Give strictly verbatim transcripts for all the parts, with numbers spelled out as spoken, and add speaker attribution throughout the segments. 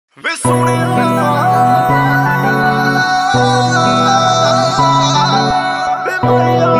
Speaker 1: ਵੇ ਸੋਹਣਿਆ ਵੇ ਮਾਇਆ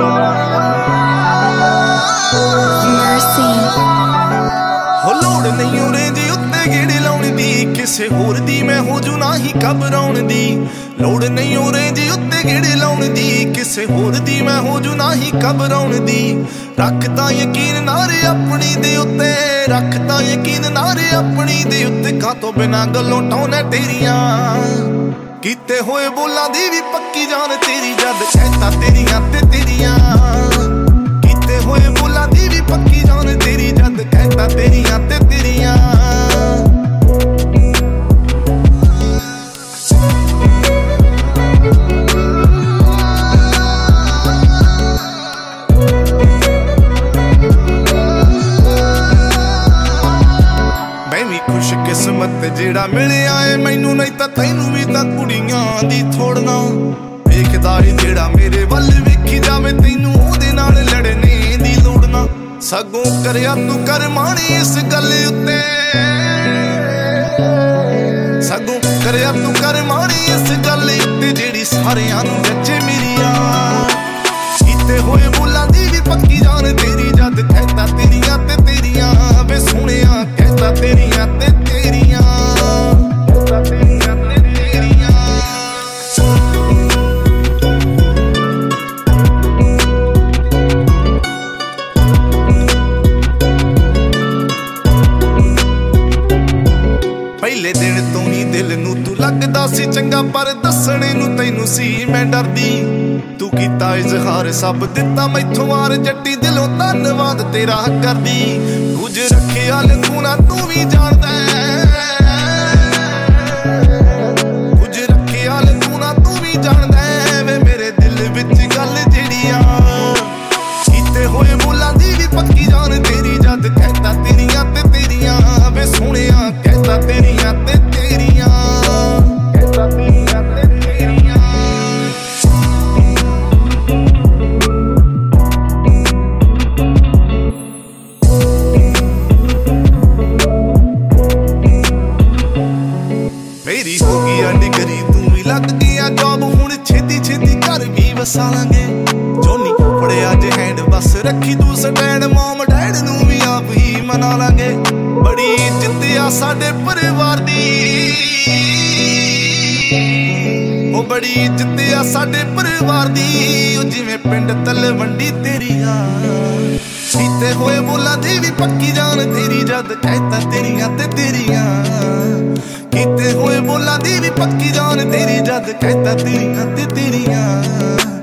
Speaker 1: ਹੋ ਲੋੜ ਨਹੀਂ ਉਰੇ ਦੀ ਉੱਤੇ ਗੇੜੇ ਲਾਉਣ ਦੀ, ਕਿਸੇ ਹੋਰ ਦੀ ਮੈਂ ਹੋ ਜੂ ਨਾ ਹੀ ਘਬਰਾਉਣ ਦੀ। ਲੋੜ ਨਹੀਂ ਉਰੇ ਦੀ ਉੱਤੇ ਗੇੜੇ ਲਾਉਣ ਦੀ, ਕਿਸੇ ਹੋਰ ਦੀ ਮੈਂ ਹੋ ਜੂ ਨਾ ਹੀ ਘਬਰਾਉਣ ਦੀ। ਰੱਖਦਾ ਯਕੀਨ ਨਾਰੇ ਆਪਣੀ ਦੇ ਉੱਤੇ, ਰੱਖਦਾ ਯਕੀਨ ਨਾਰੇ ਆਪਣੀ ਦੇ ਉੱਤੇ। ਕਾਤੋਂ ਬਿਨਾਂ ਗੱਲੋਂ ਟਾਉਣੇ ਤੇਰੀਆਂ, ਕੀਤੇ ਹੋਏ ਬੋਲਾਂ ਦੀ ਵੀ ਪੱਕੀ ਜਾਨ ਤੇਰੀ। ਜਦ ਕਹਿਤਾ ਤੇਰੀਆਂ ਤੇ ਤੇਰੀਆਂ, ਕੀਤੇ ਹੋਏ ਬੋਲਾਂ ਦੀ ਵੀ ਪੱਕੀ ਜਾਨ ਤੇਰੀ। ਜਦ ਕਹਿਤਾ ਤੇਰੀਆਂ ਤੇ ਤੇਰੀਆਂ। ਕਿਸਮਤ ਜਿਹੜਾ ਮਿਲਿਆ ਏ ਮੈਨੂੰ, ਨਹੀਂ ਤਾਂ ਤੈਨੂੰ ਵੀ ਤਾਂ ਕੁੜੀਆਂ ਦੀ ਥੋੜਨਾ। ਵੇਖਦਾ ਏ ਜਿਹੜਾ ਮੇਰੇ ਵੱਲ ਵੇਖੀ ਜਾਵੇ, ਤੈਨੂੰ ਉਹਦੇ ਨਾਲ ਲੜਨੇ ਦੀ ਲੋੜ ਨਾ। ਸਗੋਂ ਕਰਿਆ ਤੂੰ ਕਰ ਮਾਣੀ ਇਸ ਗੱਲ ਉੱਤੇ, ਸਗੋਂ ਕਰਿਆ ਤੂੰ ਕਰ ਮਾਣੀ ਇਸ ਗੱਲ ਉੱਤੇ। ਜਿਹੜੀ ਸਾਰਿਆਂ ਨੂੰ ਜੱਜੇ ਮੇਰੀਆਂ, ਕੀਤੇ ਹੋਏ ਬੋਲਾਂ ਦੀ ਵੀ ਪੱਕੀ ਜਾਨ ਤੇਰੀ। ਜਦ ਕਹਿਤਾ ਤੇਰੀਆਂ ਤੇ ਤੇਰੀਆਂ, ਵੇ ਸੋਹਣਿਆ ਕਹਿਤਾ ਤੇਰੀਆਂ ਤੇ ਤੇਰੀਆਂ, ਕਹਿਤਾ ਤੇਰੀਆਂ ਤੇ ਤੇਰੀਆਂ। ਪਹਿਲੇ ਦਿਨ ਤੋਂ ਹੀ ਦਿਲ ਨੂੰ ਤੂੰ ਲੱਗਦਾ ਸੀ ਚੰਗਾ, ਪਰ ਦੱਸਣੇ ਨੂੰ ਤੈਨੂੰ ਸੀ ਮੈਂ ਡਰਦੀ। ਤੂੰ ਕੀਤਾ ਇਜ਼ਹਾਰ ਸਭ ਦਿੱਤਾ ਮੈਥੋਂ ਵਾਰ, ਜੱਟੀ ਦਿਲੋਂ ਧੰਨਵਾਦ ਤੇਰਾ ਕਰਦੀ। ਕੁਝ ਰੱਖਿਆ ਲਗੂਣਾ ਤੂੰ ਵੀ ਜਾਣਦਾ, ਕੁਝ ਰੱਖਿਆ ਲਗੂਣਾ ਤੂੰ ਵੀ ਜਾਣਦਾ। ਵੇ ਮੇਰੇ ਦਿਲ ਵਿੱਚ ਗੱਲ ਜਿਹੜੀ ਆ, ਕੀਤੇ ਹੋਏ ਬੋਲਾਂ ਦੀ ਵੀ ਪੱਕੀ ਜਾਨ ਤੇਰੀ। ਜਦ ਕਹਿਤਾ ਤੇਰੀਆਂ ਤੇ ਤੇਰੀਆਂ, ਵੇ ਸੋਹਣਿਆ ਕਹਿਤਾ ਤੇਰੀਆਂ ਤੇ ਤੇਰੀਆਂ, ਕਹਿਤਾ ਤੇਰੀਆਂ ਤੇ ਤੇਰੀਆਂ। ਮੇਰੀ ਹੋ ਗਈ ਆ ਡਿਗਰੀ, ਤੂੰ ਵੀ ਲੱਗ ਗਿਆ ਜੋਬ, ਹੁਣ ਛੇਤੀ ਛੇਤੀ ਘਰ ਵੀ ਵਸਾ ਲਾਂਗੇ। ਜੋਨੀ ਫੜਿਆ ਜੇ ਹੈਂਡ ਬਸ ਰੱਖੀ ਤੂੰ ਸਟੈਂਡ, ਮੋਮ ਡੈਡ ਨੂੰ ਵੀ ਆਪ ਹੀ ਮਨਾ ਲਾਂਗੇ। ਬੜੀ ਇੱਜ਼ਤ ਆ ਸਾਡੇ ਪਰਿਵਾਰ ਦੀ, ਉਹ ਬੜੀ ਇੱਜ਼ਤ ਆ ਸਾਡੇ ਪਰਿਵਾਰ ਦੀ। ਉਹ ਜਿਵੇਂ ਪਿੰਡ ਤਲਵੰਡੀ ਤੇਰੀ ਆ, ਕੀਤੇ ਹੋਏ ਬੋਲਾਂ ਦੀ ਵੀ ਪੱਕੀ ਜਾਨ ਤੇਰੀ। ਜਦ ਕਹਿਤਾ ਤੇਰੀਆਂ ਤੇ ਤੇਰੀਆਂ, ਕੀਤੇ ਹੋਏ ਬੋਲਾਂ ਦੀ ਵੀ ਪੱਕੀ ਜਾਨ ਤੇਰੀ। ਜਦ ਕਹਿਤਾ ਤੇਰੀਆਂ ਤੇ ਤੇਰੀਆਂ।